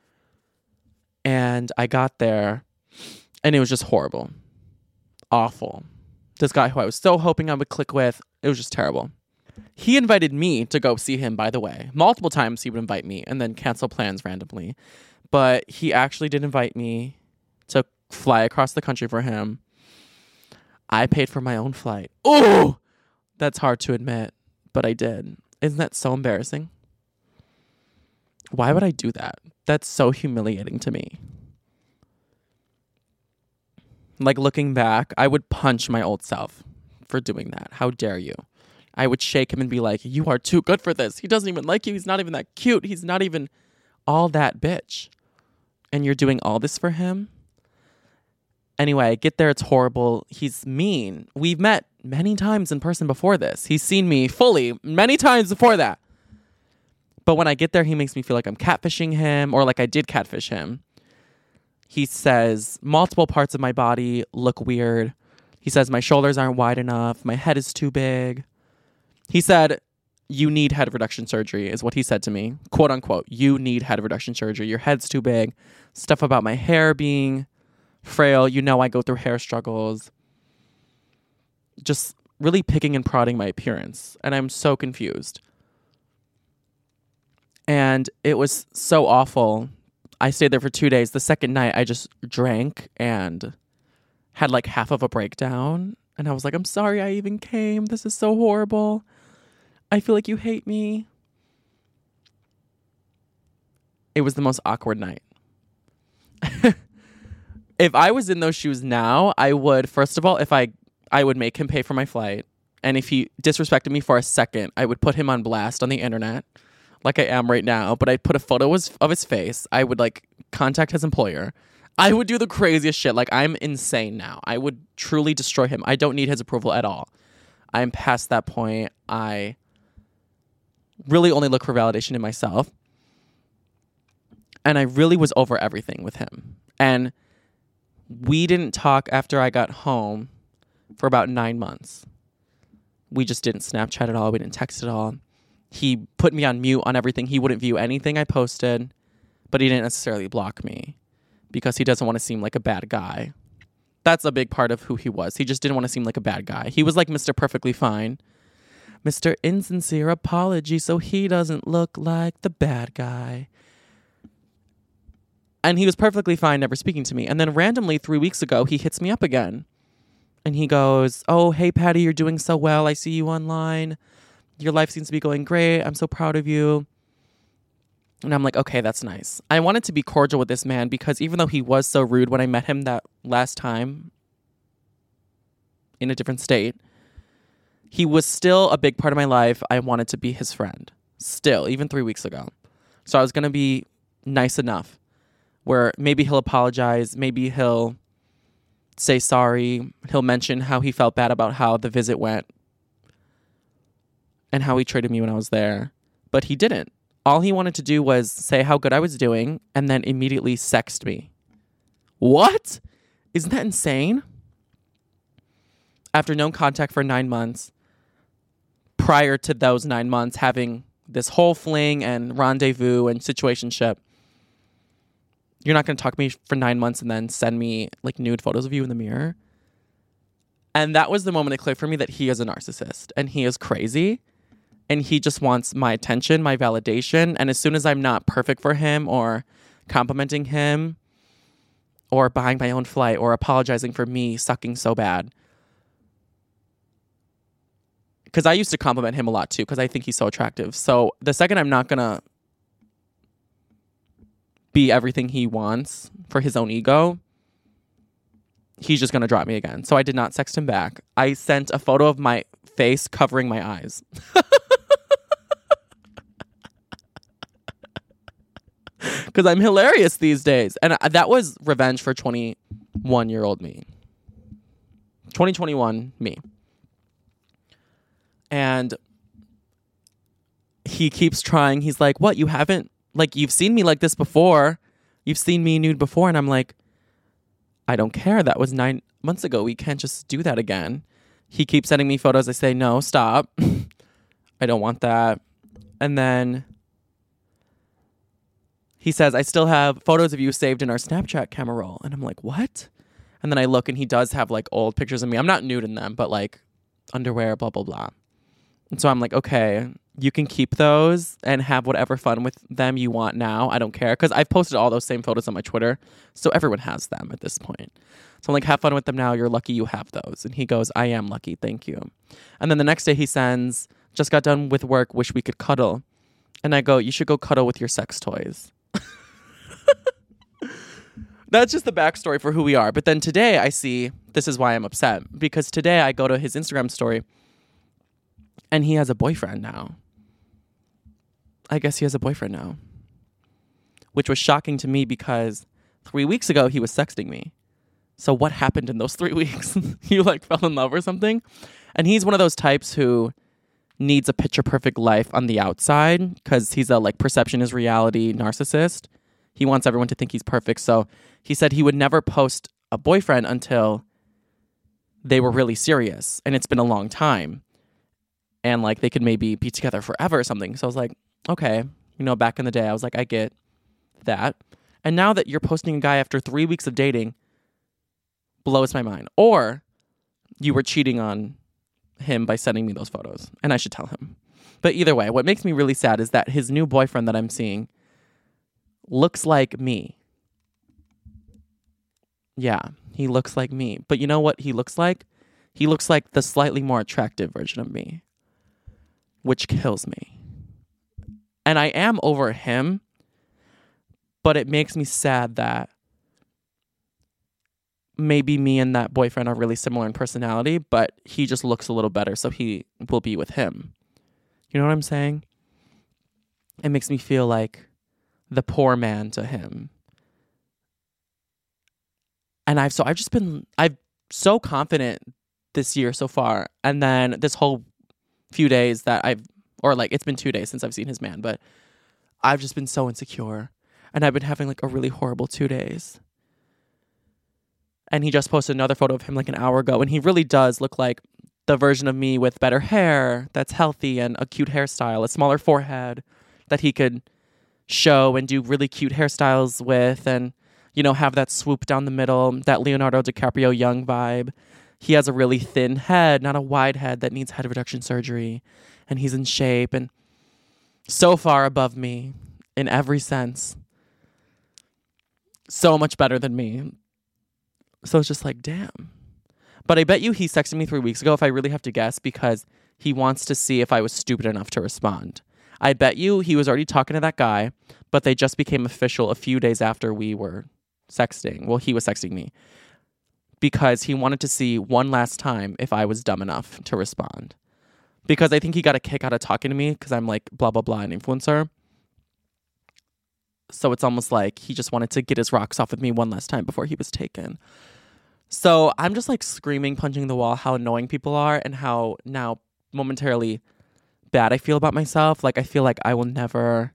And I got there, and it was just horrible. Awful. This guy who I was so hoping I would click with, it was just terrible. He invited me to go see him, by the way. Multiple times he would invite me and then cancel plans randomly. But he actually did invite me to fly across the country for him. I paid for my own flight. Oh, that's hard to admit, but I did. Isn't that so embarrassing? Why would I do that? That's so humiliating to me. Like, looking back, I would punch my old self for doing that. How dare you? I would shake him and be like, you are too good for this. He doesn't even like you. He's not even that cute. He's not even all that bitch. And you're doing all this for him? Anyway, I get there. It's horrible. He's mean. We've met many times in person before this. He's seen me fully many times before that. But when I get there, he makes me feel like I'm catfishing him, or like I did catfish him. He says multiple parts of my body look weird. He says my shoulders aren't wide enough. My head is too big. He said, you need head reduction surgery, is what he said to me. Quote unquote, you need head reduction surgery. Your head's too big. Stuff about my hair being frail. You know I go through hair struggles. Just really picking and prodding my appearance. And I'm so confused. And it was so awful. I stayed there for two days. The second night, I just drank and had like half of a breakdown. And I was like, I'm sorry I even came. This is so horrible. I feel like you hate me. It was the most awkward night. If I was in those shoes now, I would, first of all, if I, I would make him pay for my flight. And if he disrespected me for a second, I would put him on blast on the internet. like I am right now, but I'd put a photo of his, of his face. I would like contact his employer. I would do the craziest shit. Like, I'm insane now. I would truly destroy him. I don't need his approval at all. I'm past that point. I really only look for validation in myself. And I really was over everything with him. And we didn't talk after I got home for about nine months. We just didn't Snapchat at all. We didn't text at all. He put me on mute on everything. He wouldn't view anything I posted, but he didn't necessarily block me because he doesn't want to seem like a bad guy. That's a big part of who he was. He just didn't want to seem like a bad guy. He was like Mister Perfectly Fine. Mister Insincere Apology, so he doesn't look like the bad guy. And he was perfectly fine never speaking to me. And then randomly three weeks ago, he hits me up again. And he goes, oh, hey, Patty, you're doing so well. I see you online. Your life seems to be going great. I'm so proud of you. And I'm like, okay, that's nice. I wanted to be cordial with this man because even though he was so rude when I met him that last time in a different state, he was still a big part of my life. I wanted to be his friend. Still, even three weeks ago. So I was going to be nice enough where maybe he'll apologize. Maybe he'll say sorry. He'll mention how he felt bad about how the visit went and how he treated me when I was there. But he didn't. All he wanted to do was say how good I was doing and then immediately sext me. What? Isn't that insane? After no contact for nine months, prior to those nine months having this whole fling and rendezvous and situationship, you're not going to talk to me for nine months and then send me like nude photos of you in the mirror. And that was the moment it clicked for me that he is a narcissist and he is crazy and he just wants my attention, my validation. And as soon as I'm not perfect for him or complimenting him or buying my own flight or apologizing for me sucking so bad, because I used to compliment him a lot too because I think he's so attractive. So the second I'm not going to be everything he wants for his own ego, he's just going to drop me again. So I did not text him back. I sent a photo of my face covering my eyes. Because I'm hilarious these days. And that was revenge for twenty-one-year-old me. twenty twenty-one me. And he keeps trying. He's like, what, you haven't? Like, you've seen me like this before. You've seen me nude before. And I'm like, I don't care. That was nine months ago. We can't just do that again. He keeps sending me photos. I say, no, stop. I don't want that. And then he says, I still have photos of you saved in our Snapchat camera roll. And I'm like, what? And then I look and he does have like old pictures of me. I'm not nude in them, but like underwear, blah, blah, blah. And so I'm like, okay, you can keep those and have whatever fun with them you want now. I don't care. Because I've posted all those same photos on my Twitter. So everyone has them at this point. So I'm like, have fun with them now. You're lucky you have those. And he goes, I am lucky. Thank you. And then the next day he sends, just got done with work. Wish we could cuddle. And I go, you should go cuddle with your sex toys. That's just the backstory for who we are. But then today I see, this is why I'm upset. Because today I go to his Instagram story and he has a boyfriend now. I guess he has a boyfriend now. Which was shocking to me because three weeks ago he was sexting me. So what happened in those three weeks? You like fell in love or something? And he's one of those types who needs a picture perfect life on the outside because he's a like perception is reality narcissist. He wants everyone to think he's perfect. So he said he would never post a boyfriend until they were really serious. And it's been a long time. And like they could maybe be together forever or something. So I was like, okay. You know, back in the day, I was like, I get that. And now that you're posting a guy after three weeks of dating blows my mind. Or you were cheating on him by sending me those photos. And I should tell him. But either way, what makes me really sad is that his new boyfriend that I'm seeing looks like me. Yeah, he looks like me. But you know what he looks like? He looks like the slightly more attractive version of me, which kills me. And I am over him, but it makes me sad that maybe me and that boyfriend are really similar in personality, but he just looks a little better, so he will be with him. You know what I'm saying? it makes me feel like the poor man to him. And I've so I've just been I've so confident this year so far. And then this whole few days that I've or like it's been two days since I've seen his man, but I've just been so insecure. And I've been having like a really horrible two days. And he just posted another photo of him like an hour ago. And he really does look like the version of me with better hair that's healthy and a cute hairstyle, a smaller forehead that he could show and do really cute hairstyles with, and, you know, have that swoop down the middle, that Leonardo DiCaprio young vibe. He has a really thin head, not a wide head that needs head reduction surgery. And he's in shape and so far above me in every sense. So much better than me. So it's just like, damn. But I bet you he texted me three weeks ago, if I really have to guess, because he wants to see if I was stupid enough to respond. I bet you he was already talking to that guy, but they just became official a few days after we were sexting. Well, he was sexting me. Because he wanted to see one last time if I was dumb enough to respond. Because I think he got a kick out of talking to me because I'm like blah, blah, blah, an influencer. So it's almost like he just wanted to get his rocks off with me one last time before he was taken. So I'm just like screaming, punching the wall, how annoying people are and how now momentarily bad I feel about myself. Like I feel like I will never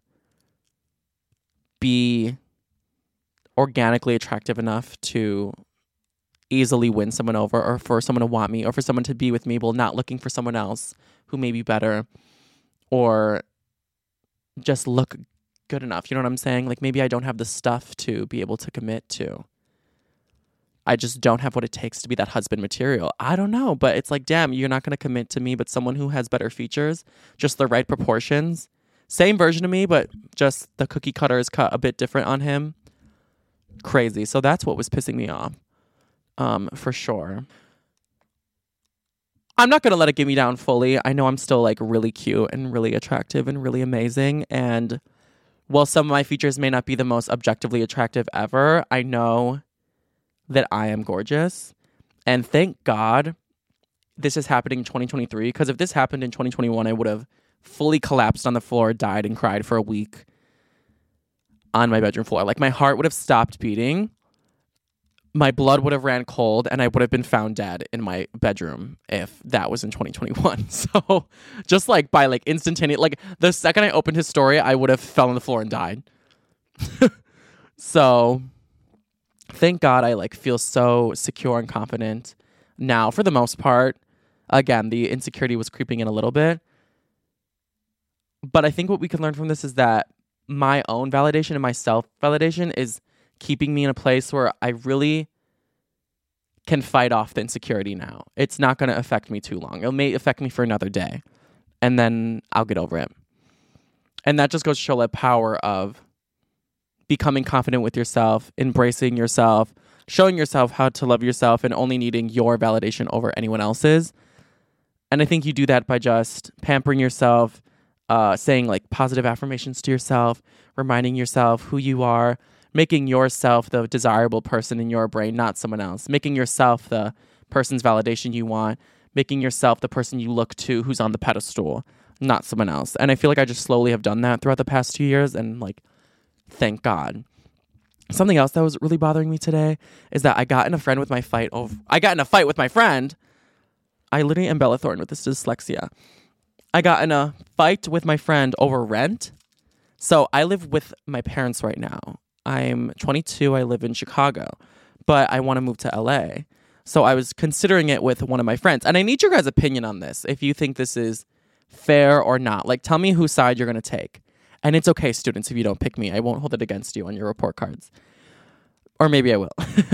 be organically attractive enough to easily win someone over, or for someone to want me, or for someone to be with me while not looking for someone else who may be better or just look good enough. You know what I'm saying? Like maybe I don't have the stuff to be able to commit to. I just don't have what it takes to be that husband material. I don't know, but it's like, damn, you're not going to commit to me, but someone who has better features, just the right proportions, same version of me, but just the cookie cutter is cut a bit different on him. Crazy. So that's what was pissing me off. Um, for sure. I'm not going to let it get me down fully. I know I'm still like really cute and really attractive and really amazing. And while some of my features may not be the most objectively attractive ever, I know that I am gorgeous. And thank God this is happening in twenty twenty-three. Because if this happened in twenty twenty-one, I would have fully collapsed on the floor, died and cried for a week on my bedroom floor. Like my heart would have stopped beating. My blood would have ran cold and I would have been found dead in my bedroom if that was in twenty twenty-one. So just like by like instantaneous, like the second I opened his story, I would have fell on the floor and died. So thank God I like feel so secure and confident now for the most part. Again, the insecurity was creeping in a little bit. But I think what we can learn from this is that my own validation and my self-validation is keeping me in a place where I really can fight off the insecurity now. It's not going to affect me too long. It may affect me for another day, and then I'll get over it. And that just goes to show the power of becoming confident with yourself, embracing yourself, showing yourself how to love yourself, and only needing your validation over anyone else's. And I think you do that by just pampering yourself, uh, saying like positive affirmations to yourself, reminding yourself who you are, making yourself the desirable person in your brain, not someone else. Making yourself the person's validation you want. Making yourself the person you look to who's on the pedestal, not someone else. And I feel like I just slowly have done that throughout the past two years. And like, thank God. Something else that was really bothering me today is that I got in a friend with my fight over. I got in a fight with my friend. I literally am Bella Thorne with this dyslexia. I got in a fight with my friend over rent. So I live with my parents right now. I'm twenty-two. I live in Chicago, but I want to move to L A. So I was considering it with one of my friends. And I need your guys' opinion on this. If you think this is fair or not. Like, tell me whose side you're going to take. And it's okay, students, if you don't pick me. I won't hold it against you on your report cards. Or maybe I will.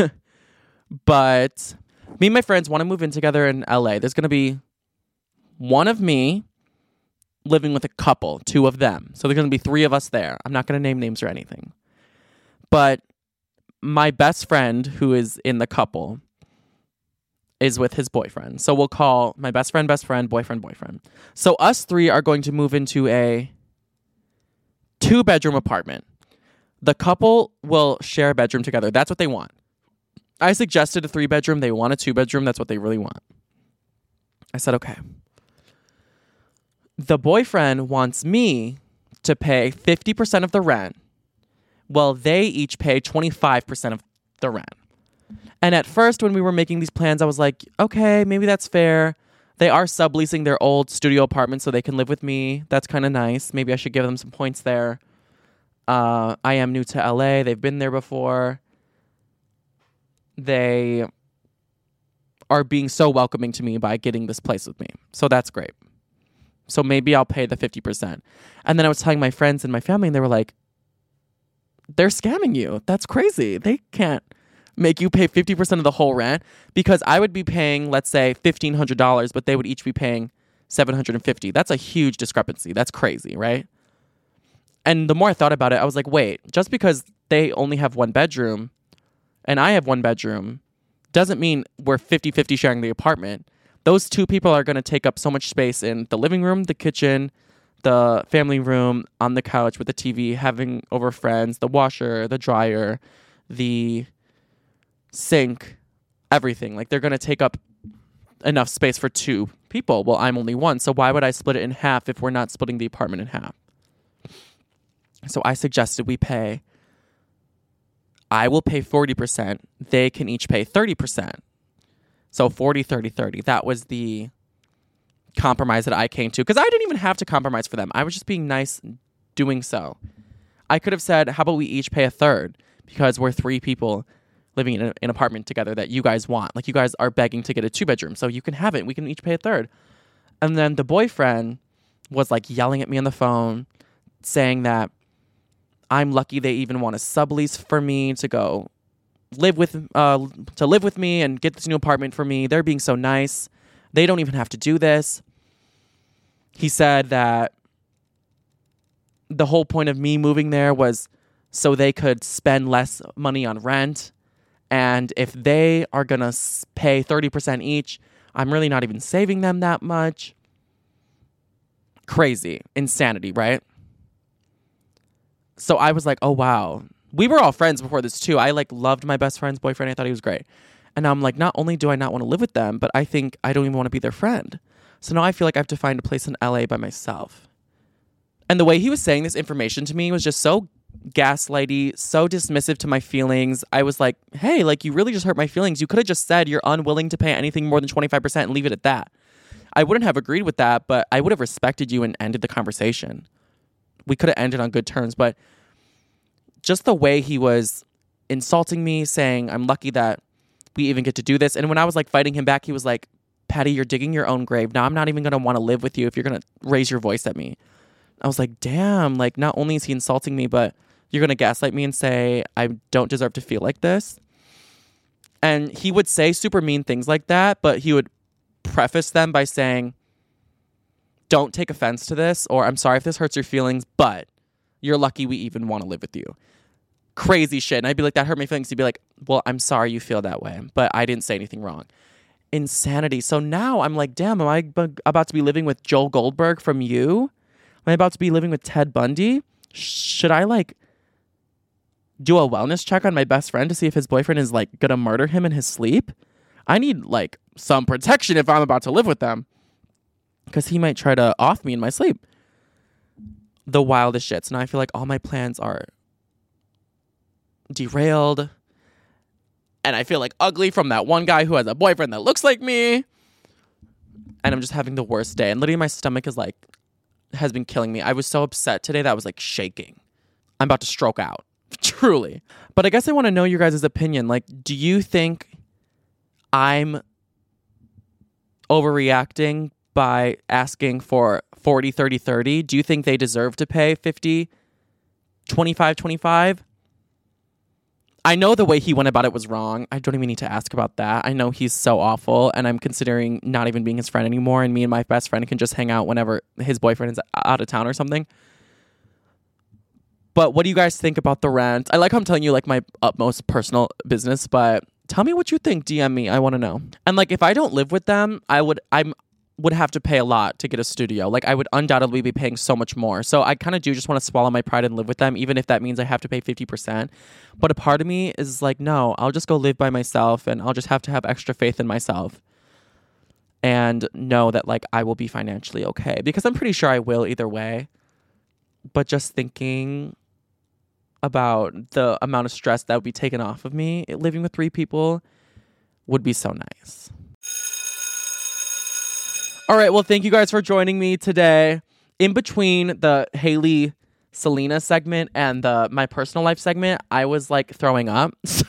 But me and my friends want to move in together in L A. There's going to be one of me living with a couple, two of them. So there's going to be three of us there. I'm not going to name names or anything. But my best friend, who is in the couple, is with his boyfriend. So we'll call my best friend, best friend, boyfriend, boyfriend. So us three are going to move into a two-bedroom apartment. The couple will share a bedroom together. That's what they want. I suggested a three-bedroom. They want a two-bedroom. That's what they really want. I said, okay. The boyfriend wants me to pay fifty percent of the rent. Well, they each pay twenty-five percent of the rent. And at first, when we were making these plans, I was like, okay, maybe that's fair. They are subleasing their old studio apartment so they can live with me. That's kind of nice. Maybe I should give them some points there. Uh, I am new to L A. They've been there before. They are being so welcoming to me by getting this place with me. So that's great. So maybe I'll pay the fifty percent. And then I was telling my friends and my family, and they were like, they're scamming you. That's crazy. They can't make you pay fifty percent of the whole rent, because I would be paying, let's say, fifteen hundred dollars, but they would each be paying seven hundred fifty dollars. That's a huge discrepancy. That's crazy, right? And the more I thought about it, I was like, wait, just because they only have one bedroom and I have one bedroom doesn't mean we're fifty-fifty sharing the apartment. Those two people are going to take up so much space in the living room, the kitchen, the family room, on the couch with the T V, having over friends, the washer, the dryer, the sink, everything. Like, they're going to take up enough space for two people. Well, I'm only one, so why would I split it in half if we're not splitting the apartment in half? So I suggested we pay, I will pay forty percent. They can each pay thirty percent. So forty, thirty, thirty. That was the compromise that I came to, because I didn't even have to compromise for them. I was just being nice doing so. I could have said, how about we each pay a third, because we're three people living in a, an apartment together that you guys want. Like, you guys are begging to get a two bedroom, so you can have it. We can each pay a third. And then the boyfriend was like yelling at me on the phone, saying that I'm lucky they even want a sublease for me to go live with, uh, to live with me and get this new apartment for me. They're being so nice. They don't even have to do this. He said that the whole point of me moving there was so they could spend less money on rent. And if they are going to pay thirty percent each, I'm really not even saving them that much. Crazy. Insanity, right? So I was like, oh, wow. We were all friends before this, too. I, like, loved my best friend's boyfriend. I thought he was great. And now I'm like, not only do I not want to live with them, but I think I don't even want to be their friend. So now I feel like I have to find a place in L A by myself. And the way he was saying this information to me was just so gaslighty, so dismissive to my feelings. I was like, hey, like, you really just hurt my feelings. You could have just said you're unwilling to pay anything more than twenty-five percent and leave it at that. I wouldn't have agreed with that, but I would have respected you and ended the conversation. We could have ended on good terms, but just the way he was insulting me, saying I'm lucky that we even get to do this. And when I was like fighting him back, he was like, Patty, you're digging your own grave. Now I'm not even going to want to live with you if you're going to raise your voice at me. I was like, damn, like, not only is he insulting me, but you're going to gaslight me and say I don't deserve to feel like this. And he would say super mean things like that, but he would preface them by saying, don't take offense to this, or I'm sorry if this hurts your feelings, but you're lucky we even want to live with you. Crazy shit. And I'd be like, that hurt my feelings. He'd be like, well, I'm sorry you feel that way, but I didn't say anything wrong. Insanity. So now I'm like, damn, am I b- about to be living with Joel Goldberg from You? Am I about to be living with Ted Bundy? Should I like do a wellness check on my best friend to see if his boyfriend is like gonna murder him in his sleep? I need like some protection if I'm about to live with them, because he might try to off me in my sleep. The wildest shits. Now I feel like all my plans are derailed. And I feel like ugly from that one guy who has a boyfriend that looks like me. And I'm just having the worst day. And literally my stomach is like, has been killing me. I was so upset today that I was like shaking. I'm about to stroke out. Truly. But I guess I want to know your guys' opinion. Like, do you think I'm overreacting by asking for forty, thirty, thirty? Do you think they deserve to pay fifty, twenty-five, twenty-five? I know the way he went about it was wrong. I don't even need to ask about that. I know he's so awful, and I'm considering not even being his friend anymore, and me and my best friend can just hang out whenever his boyfriend is out of town or something. But what do you guys think about the rent? I like how I'm telling you like my utmost personal business, but tell me what you think. D M me. I want to know. And like, if I don't live with them, I would I'm would have to pay a lot to get a studio. Like, I would undoubtedly be paying so much more. So I kind of do just want to swallow my pride and live with them, even if that means I have to pay fifty percent. But a part of me is like, no, I'll just go live by myself, and I'll just have to have extra faith in myself and know that like I will be financially okay, because I'm pretty sure I will either way. but just thinking about the amount of stress that would be taken off of me living with three people would be so nice. All right, well, thank you guys for joining me today. In between the Haley Selena segment and the my personal life segment, I was like throwing up. So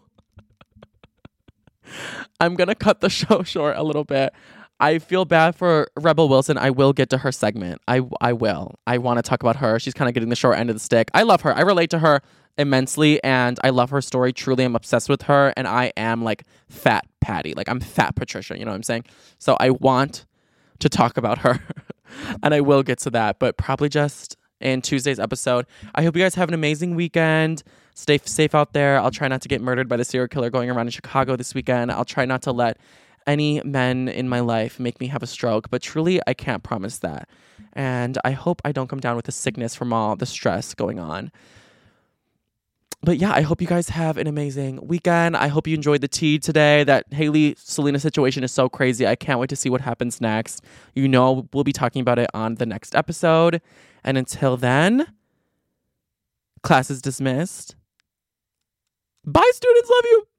I'm going to cut the show short a little bit. I feel bad for Rebel Wilson. I will get to her segment. I I will. I want to talk about her. She's kind of getting the short end of the stick. I love her. I relate to her immensely, and I love her story. Truly, I'm obsessed with her, and I am like fat Patty. Like I'm fat Patricia, you know what I'm saying? So I want to talk about her, and I will get to that, but probably just in Tuesday's episode. I hope you guys have an amazing weekend. Stay safe out there. I'll try not to get murdered by the serial killer going around in Chicago this weekend. I'll try not to let any men in my life make me have a stroke, but truly I can't promise that. And I hope I don't come down with a sickness from all the stress going on. But yeah, I hope you guys have an amazing weekend. I hope you enjoyed the tea today. That Haley Selena situation is so crazy. I can't wait to see what happens next. You know, we'll be talking about it on the next episode. And until then, class is dismissed. Bye, students. Love you.